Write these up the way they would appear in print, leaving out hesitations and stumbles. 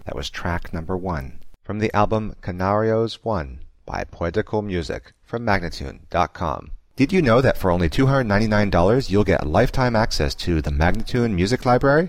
That was track number 1 from the album Canarios 1 by Poetical Music from Magnatune.com. Did you know that for only $299 you'll get lifetime access to the Magnatune Music Library?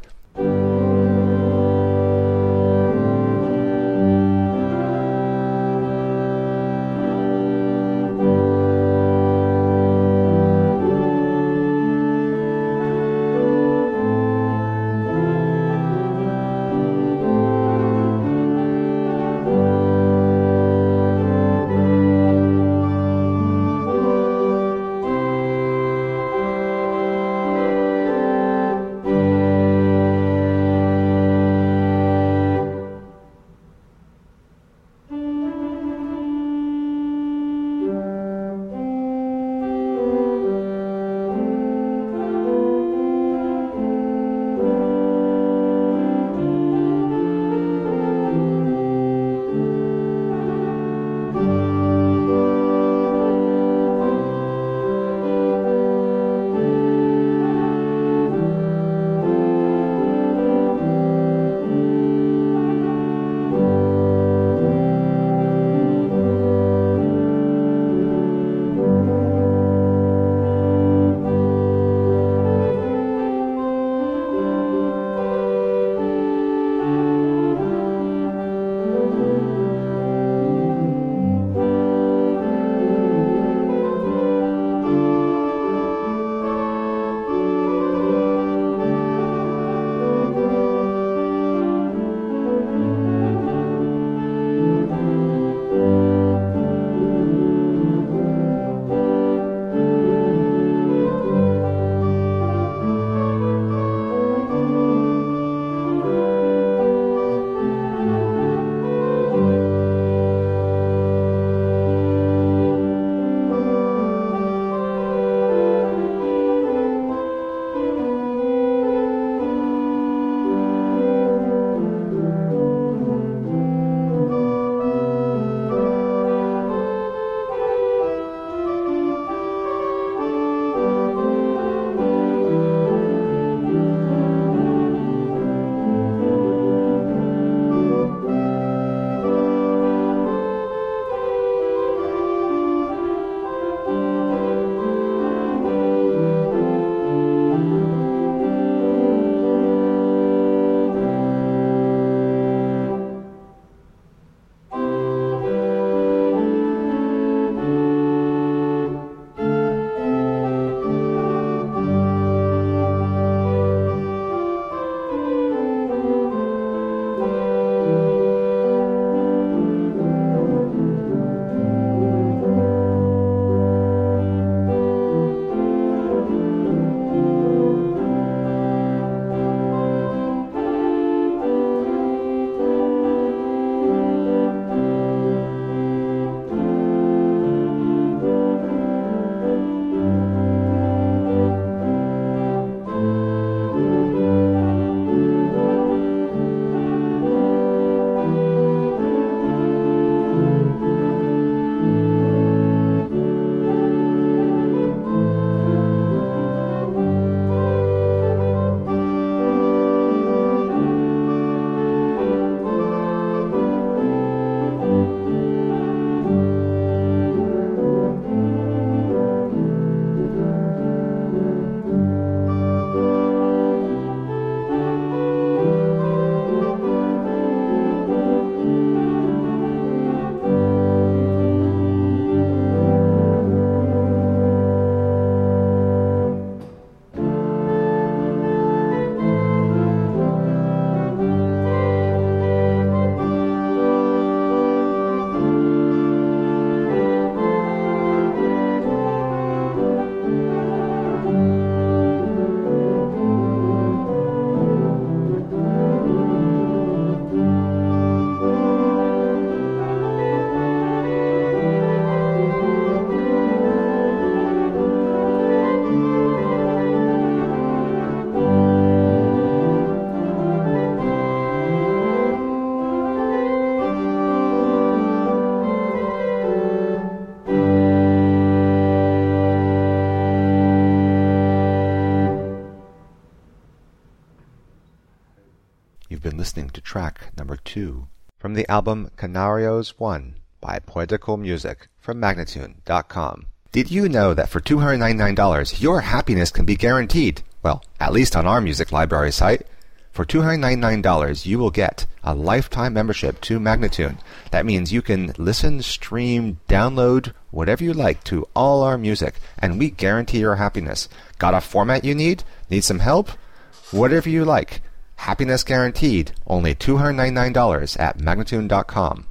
been listening to track number 2 from the album Canarios 1 by Poetical Music from Magnatune.com. Did you know that for $299 your happiness can be guaranteed? Well, at least on our music library site. For $299 you will get a lifetime membership to Magnatune. That means you can listen, stream, download, whatever you like to all our music, and we guarantee your happiness. Got a format you need? Need some help? Whatever you like. Happiness guaranteed. Only $299 at Magnatune.com.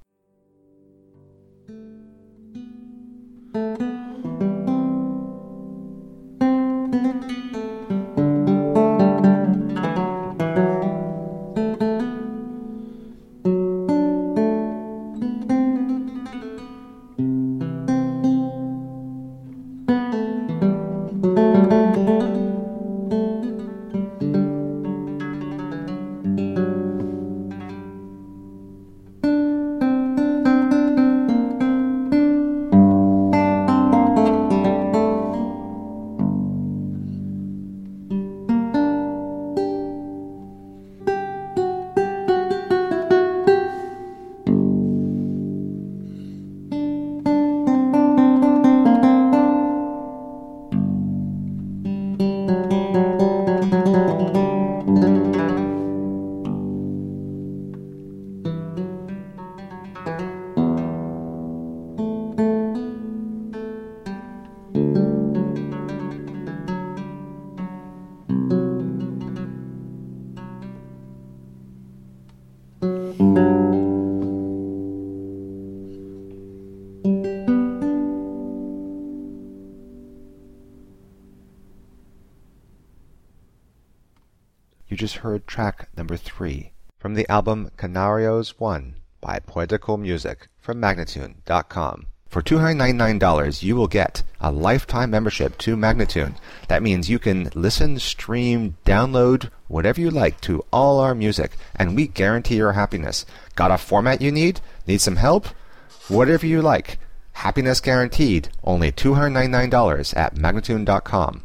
You just heard track number 3 from the album Canarios 1 by Poetical Music from Magnatune.com. For $299 you will get a lifetime membership to Magnatune. That means you can listen, stream, download, whatever you like to all our music, and we guarantee your happiness. Got a format you need? Need some help? Whatever you like. Happiness guaranteed. Only $299 at Magnatune.com.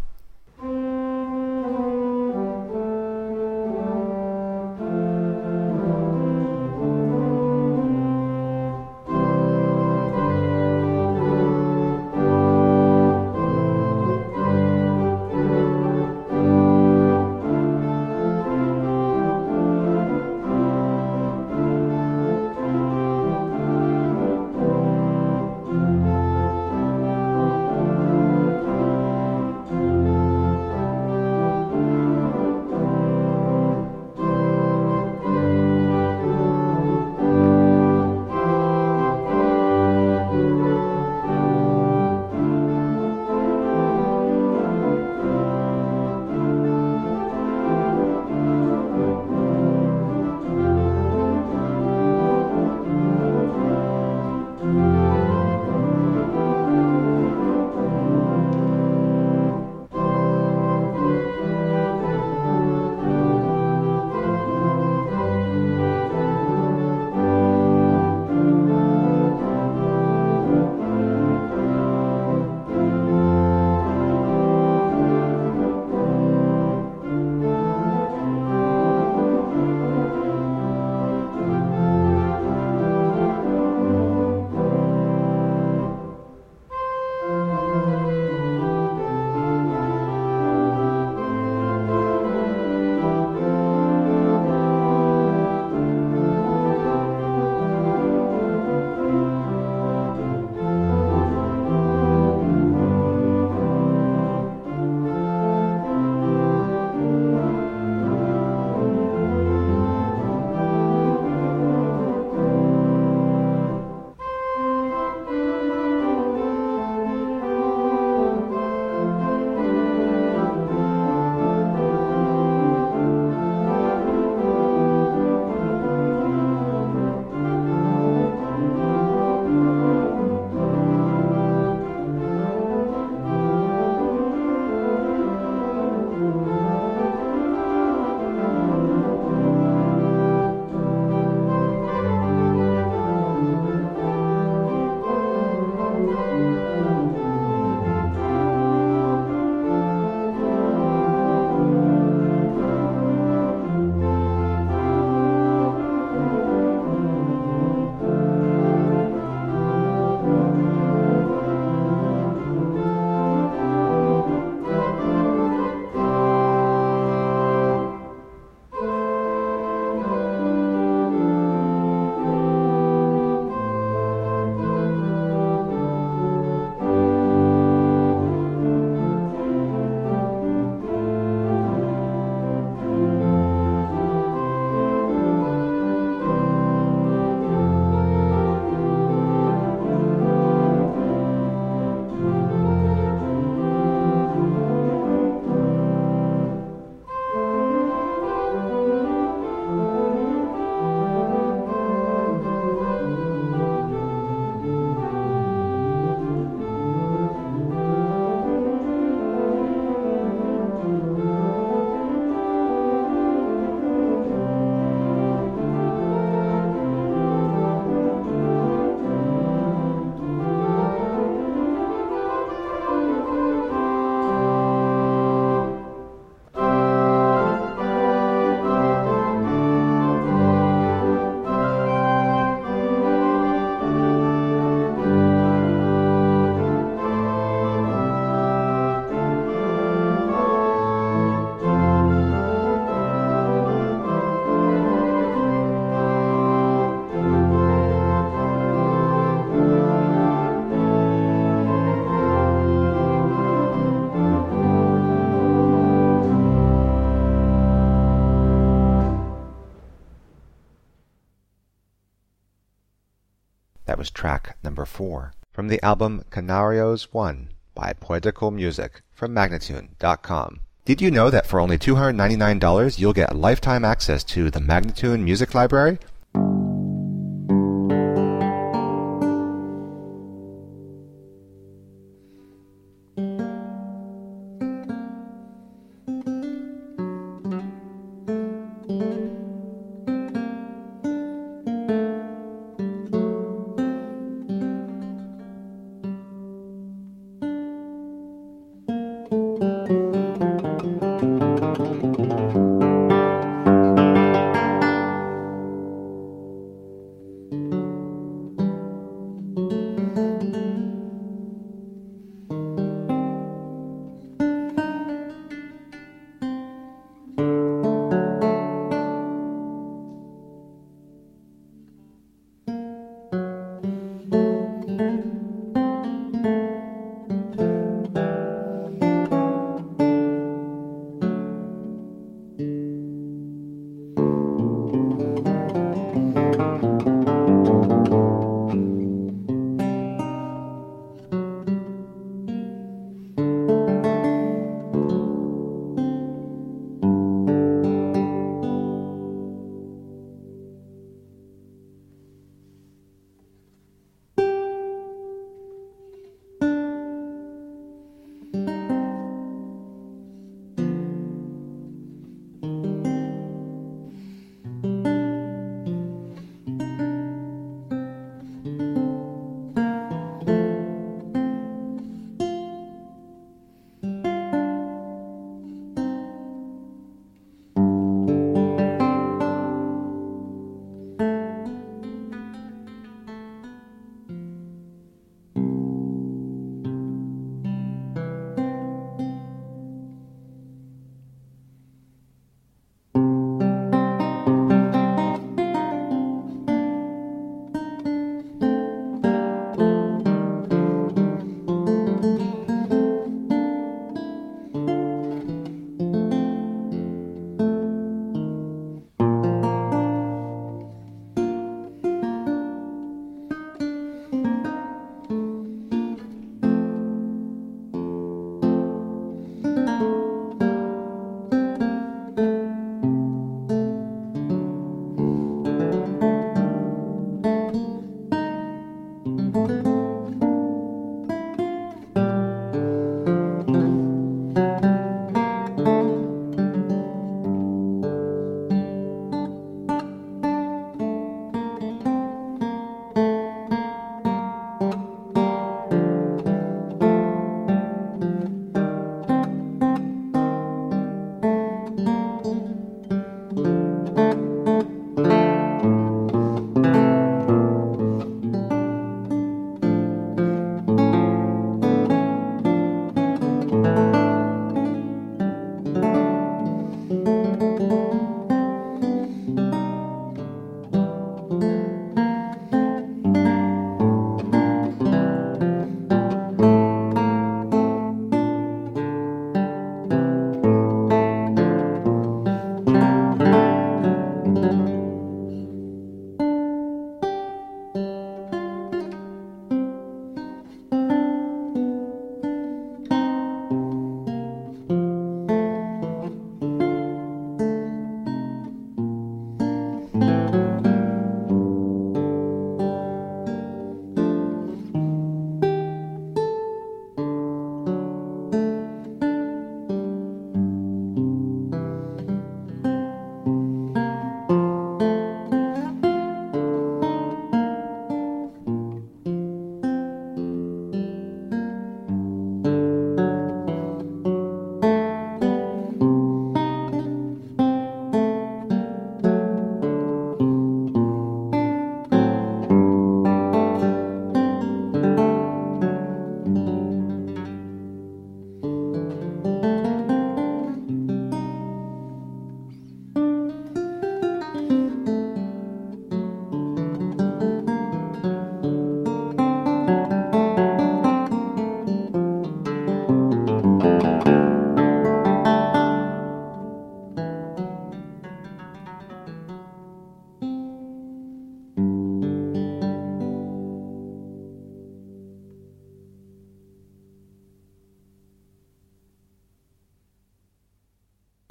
That was track number 4. From the album Canarios 1 by Poetical Music from Magnatune.com. Did you know that for only $299 you'll get lifetime access to the Magnatune Music Library?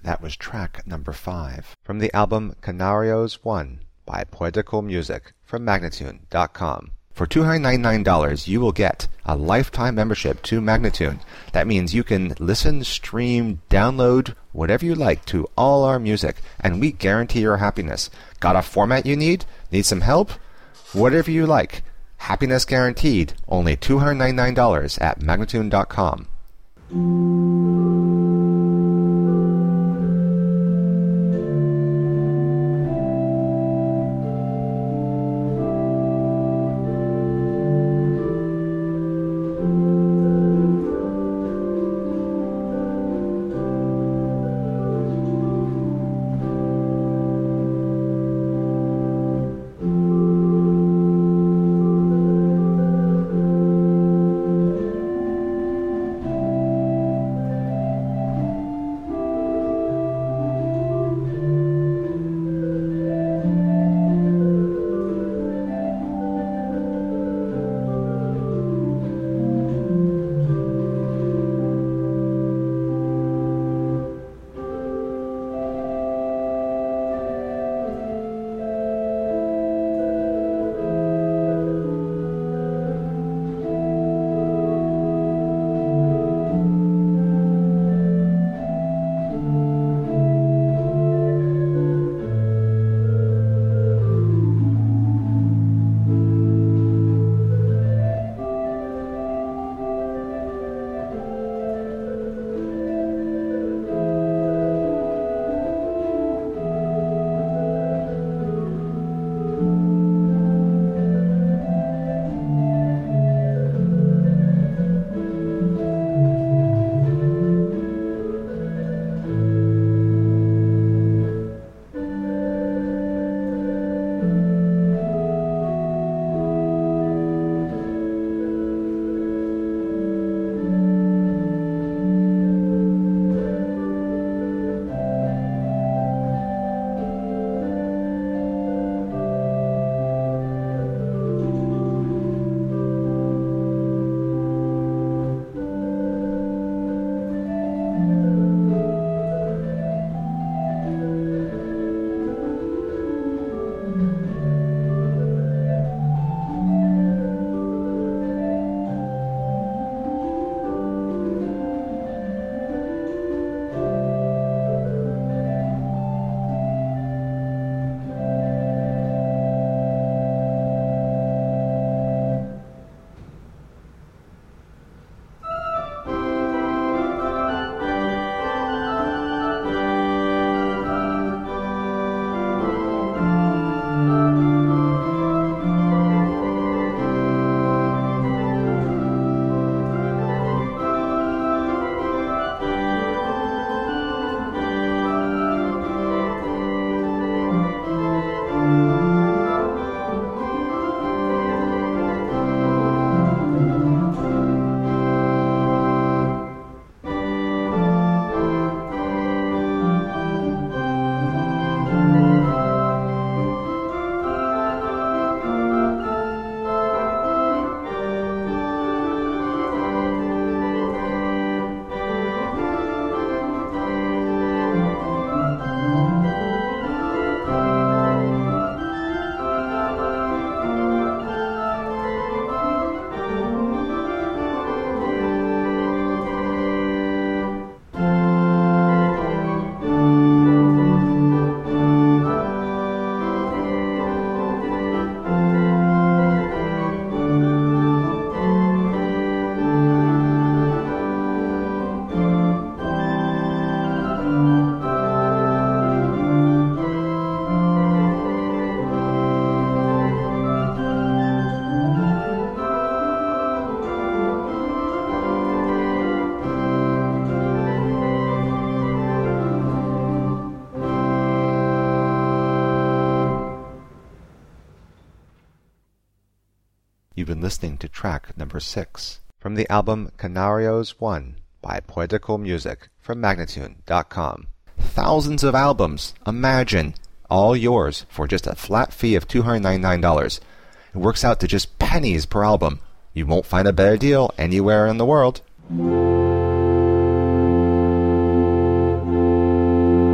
That was track number 5 from the album Canarios 1 by Poetical Music from Magnatune.com. For $299, you will get a lifetime membership to Magnatune. That means you can listen, stream, download, whatever you like to all our music, and we guarantee your happiness. Got a format you need? Need some help? Whatever you like. Happiness guaranteed. Only $299 at Magnatune.com. You've been listening to track number 6 from the album Canarios 1 by Poetical Music from Magnatune.com. Thousands of albums, imagine, all yours for just a flat fee of $299. It works out to just pennies per album. You won't find a better deal anywhere in the world.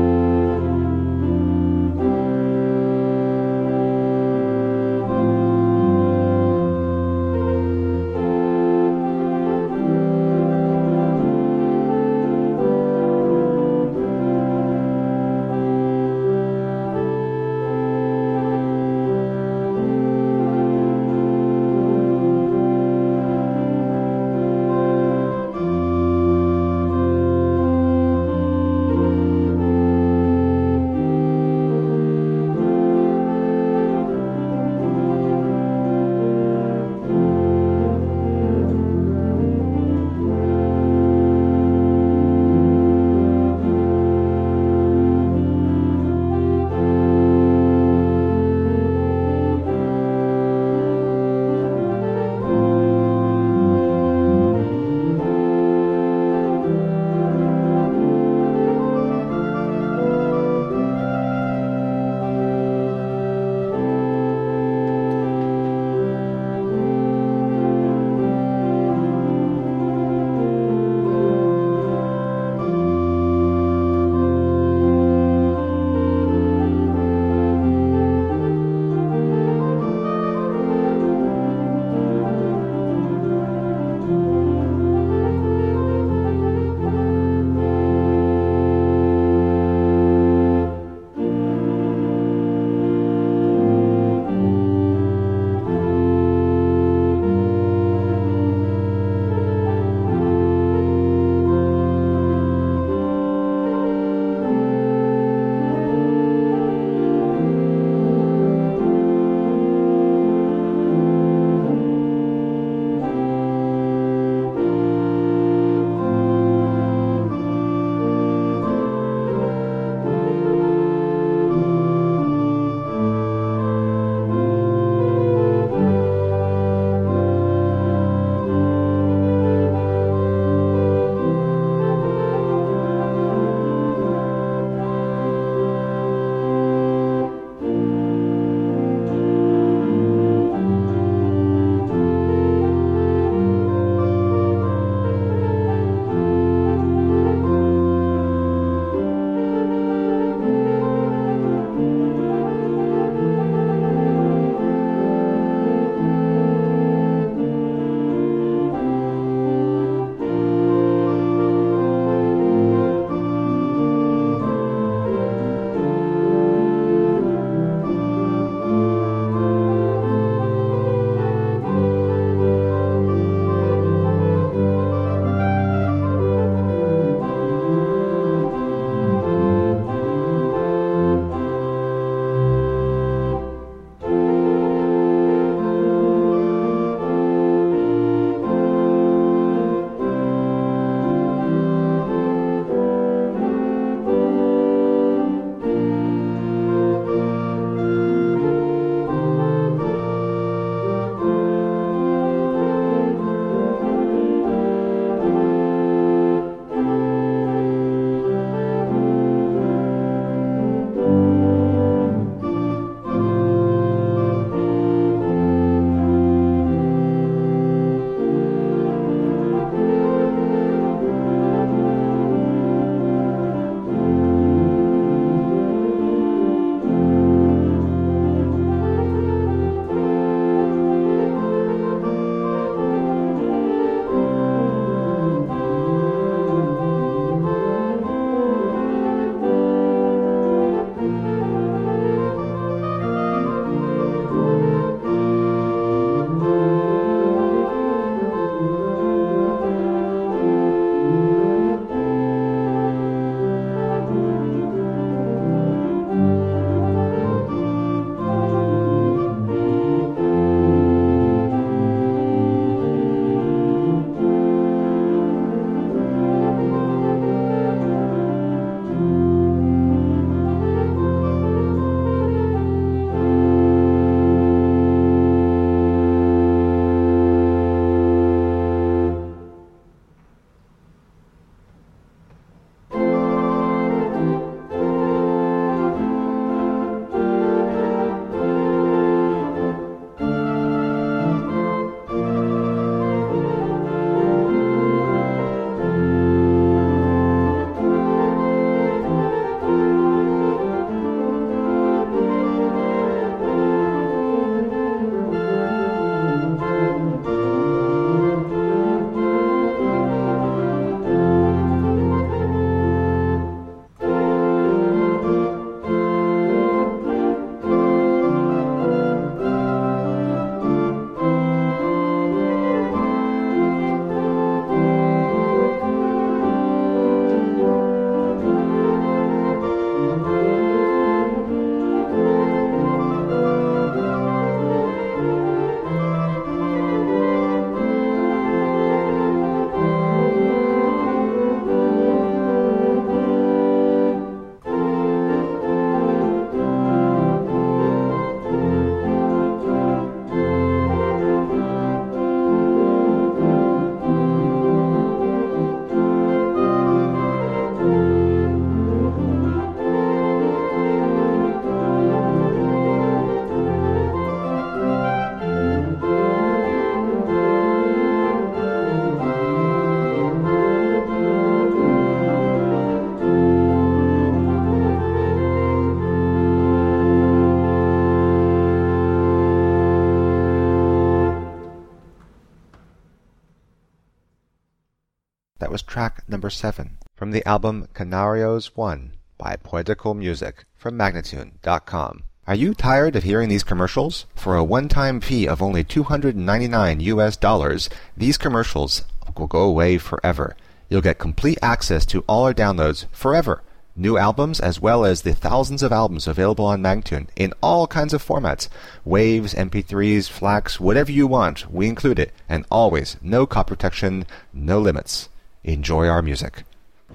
was track number 7 from the album Canarios 1 by Poetical Music from Magnatune.com. Are you tired of hearing these commercials? For a one-time fee of only $299, these commercials will go away forever. You'll get complete access to all our downloads forever. New albums as well as the thousands of albums available on Magnatune in all kinds of formats. Waves, MP3s, FLACs, whatever you want, we include it. And always, no copy protection, no limits. Enjoy our music.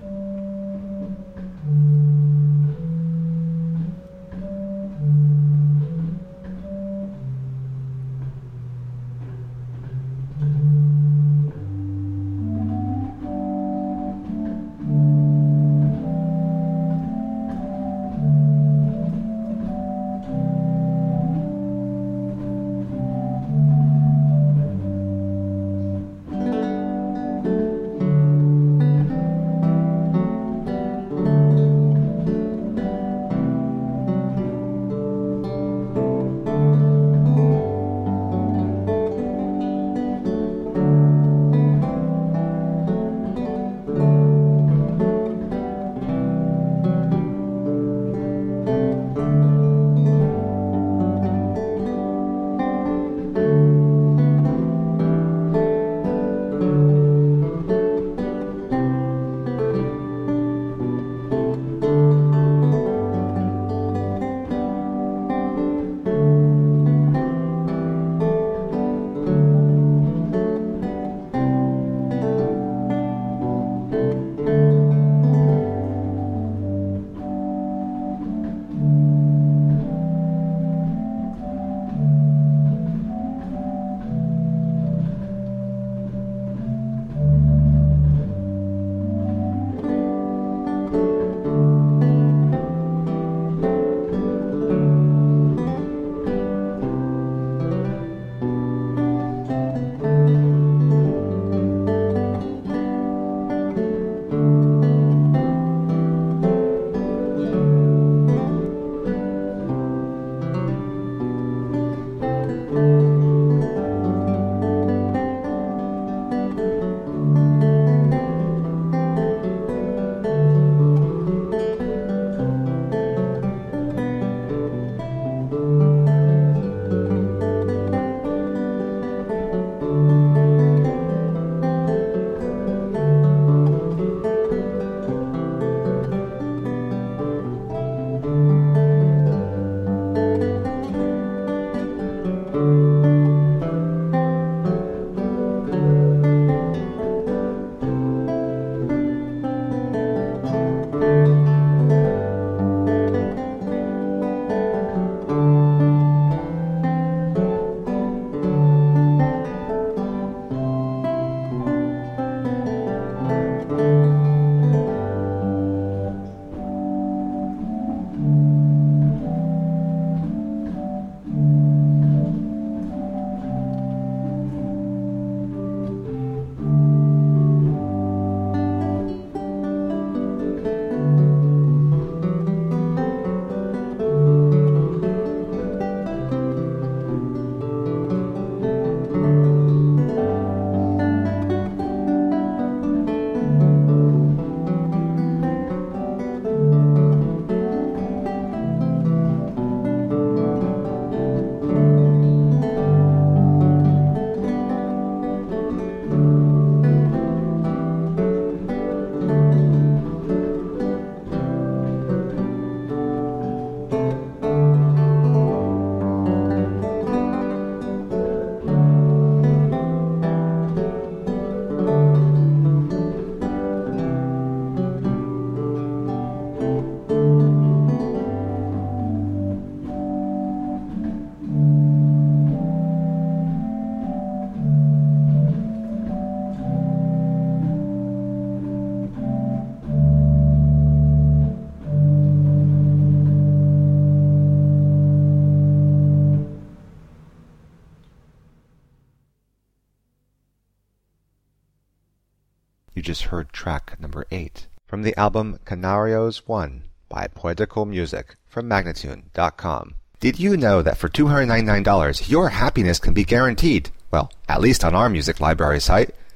You just heard track number 8 from the album Canarios 1 by Poetical Music from Magnatune.com. Did you know that for $299 your happiness can be guaranteed? Well, at least on our music library site.